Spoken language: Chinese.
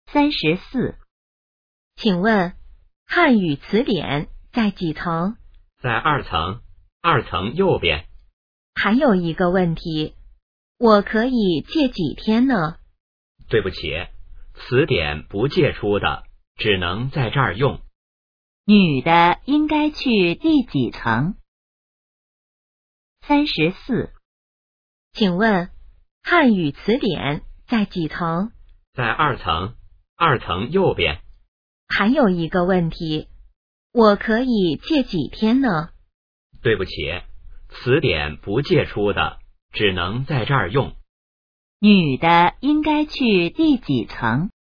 34。请问汉语词典在几层？ 在2层，2层右边。 还有一个问题，我可以借几天呢？ 对不起，词典不借出的，只能在这儿用。 女的应该去第几层？34。请问汉语词典在几层？ 在2层，2层右边。 还有一个问题，我可以借几天呢？ 对不起，词典不借出的，只能在这儿用。 女的应该去第几层